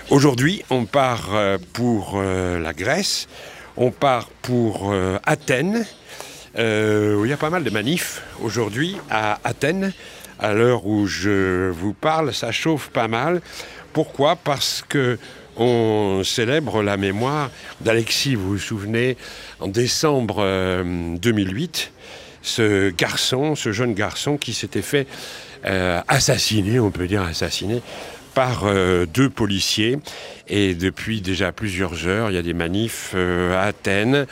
Aujourd'hui, on part pour la Grèce, on part pour Athènes, où il y a pas mal de manifs aujourd'hui à Athènes. À l'heure où je vous parle, ça chauffe pas mal. Pourquoi ? Parce que on célèbre la mémoire d'Alexis, vous vous souvenez, en décembre 2008, ce jeune garçon qui s'était fait assassiner, on peut dire assassiner, par deux policiers. Et depuis déjà plusieurs heures, il y a des manifs à Athènes,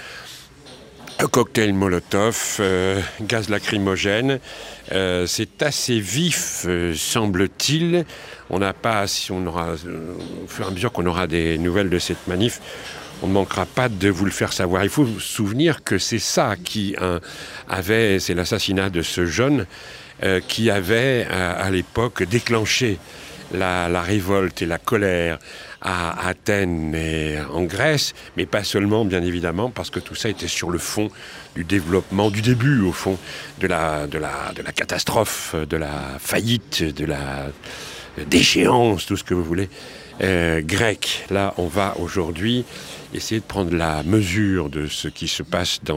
cocktail Molotov, gaz lacrymogène. C'est assez vif, semble-t-il. On n'a pas, si on aura, au fur et à mesure qu'on aura des nouvelles de cette manif, on ne manquera pas de vous le faire savoir. Il faut vous souvenir que c'est ça qui c'est l'assassinat de ce jeune qui avait à l'époque déclenché la révolte et la colère à Athènes et en Grèce, mais pas seulement, bien évidemment, parce que tout ça était sur le fond du développement, du début, au fond, de la catastrophe, de la faillite, de la déchéance, tout ce que vous voulez, grecque. Là, on va aujourd'hui essayer de prendre la mesure de ce qui se passe dans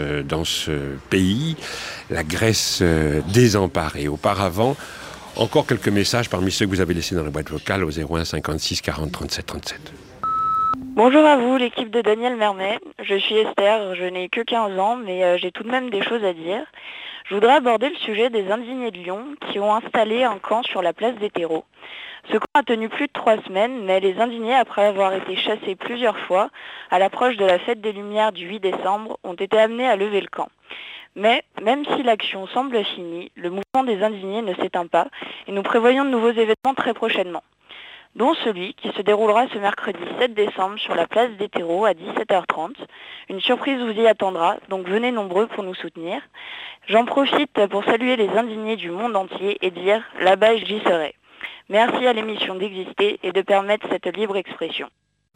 ce pays, la Grèce désemparée. Auparavant, encore quelques messages parmi ceux que vous avez laissés dans la boîte vocale au 01 56 40 37 37. Bonjour à vous, l'équipe de Daniel Mermet. Je suis Esther, je n'ai que 15 ans, mais j'ai tout de même des choses à dire. Je voudrais aborder le sujet des indignés de Lyon qui ont installé un camp sur la place des terreaux. Ce camp a tenu plus de 3 semaines, mais les indignés, après avoir été chassés plusieurs fois, à l'approche de la fête des Lumières du 8 décembre, ont été amenés à lever le camp. Mais, même si l'action semble finie, le mouvement des indignés ne s'éteint pas et nous prévoyons de nouveaux événements très prochainement, dont celui qui se déroulera ce mercredi 7 décembre sur la place des terreaux à 17h30. Une surprise vous y attendra, donc venez nombreux pour nous soutenir. J'en profite pour saluer les indignés du monde entier et dire « là-bas j'y serai ». Merci à l'émission d'exister et de permettre cette libre expression.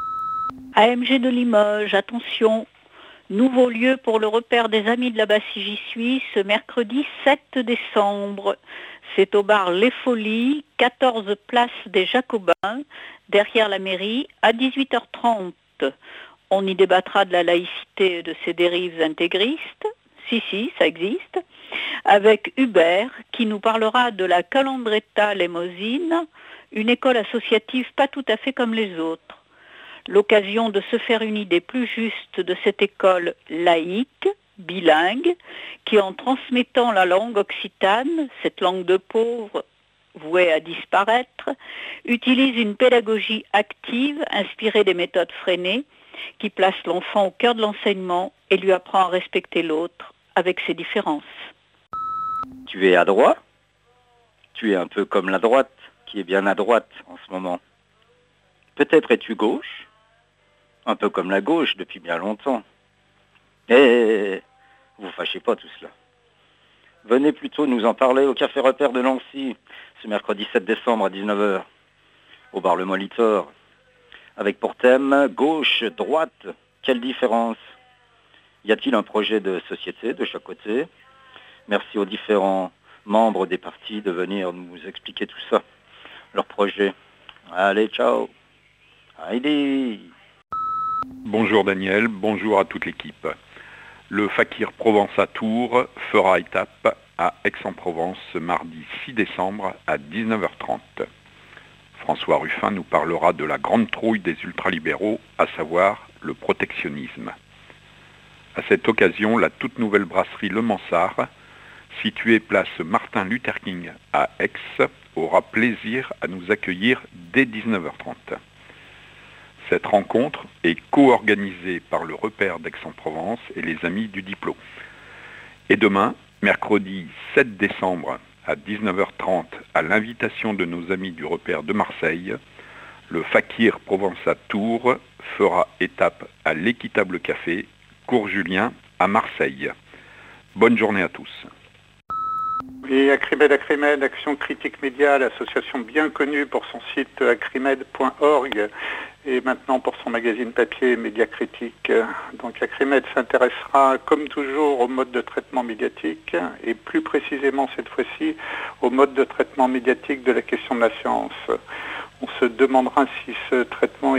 AMG de Limoges, attention, nouveau lieu pour le repère des amis de la Bastille J'y suis ce mercredi 7 décembre. C'est au bar Les Folies, 14 place des Jacobins, derrière la mairie, à 18h30. On y débattra de la laïcité et de ses dérives intégristes. Si, ça existe. Avec Hubert, qui nous parlera de la Calandreta Lémosine, une école associative pas tout à fait comme les autres. L'occasion de se faire une idée plus juste de cette école laïque, bilingue, qui en transmettant la langue occitane, cette langue de pauvres vouée à disparaître, utilise une pédagogie active inspirée des méthodes Freinet, qui place l'enfant au cœur de l'enseignement et lui apprend à respecter l'autre avec ses différences. Tu es à droite, tu es un peu comme la droite, qui est bien à droite en ce moment. Peut-être es-tu gauche, un peu comme la gauche depuis bien longtemps. Vous fâchez pas tout cela. Venez plutôt nous en parler au Café Repère de Nancy, ce mercredi 7 décembre à 19h, au bar Le Molitor, avec pour thème gauche, droite, quelle différence ? Y a-t-il un projet de société de chaque côté ? Merci aux différents membres des partis de venir nous expliquer tout ça, leur projet. Allez, ciao. Heidi. Bonjour Daniel, bonjour à toute l'équipe. Le Fakir Provence à Tours fera étape à Aix-en-Provence ce mardi 6 décembre à 19h30. François Ruffin nous parlera de la grande trouille des ultralibéraux, à savoir le protectionnisme. À cette occasion, la toute nouvelle brasserie Le Mansart, située place Martin Luther King à Aix, aura plaisir à nous accueillir dès 19h30. Cette rencontre est co-organisée par le repère d'Aix-en-Provence et les Amis du Diplôme. Et demain, mercredi 7 décembre à 19h30, à l'invitation de nos amis du repère de Marseille, le Fakir Provence à Tours fera étape à l'Équitable Café, Cours Julien à Marseille. Bonne journée à tous. Et Acrimed, Action Critique Média, l'association bien connue pour son site acrimed.org et maintenant pour son magazine papier Média Critique. Donc Acrimed s'intéressera comme toujours au mode de traitement médiatique et plus précisément cette fois-ci au mode de traitement médiatique de la question de la science. On se demandera si ce traitement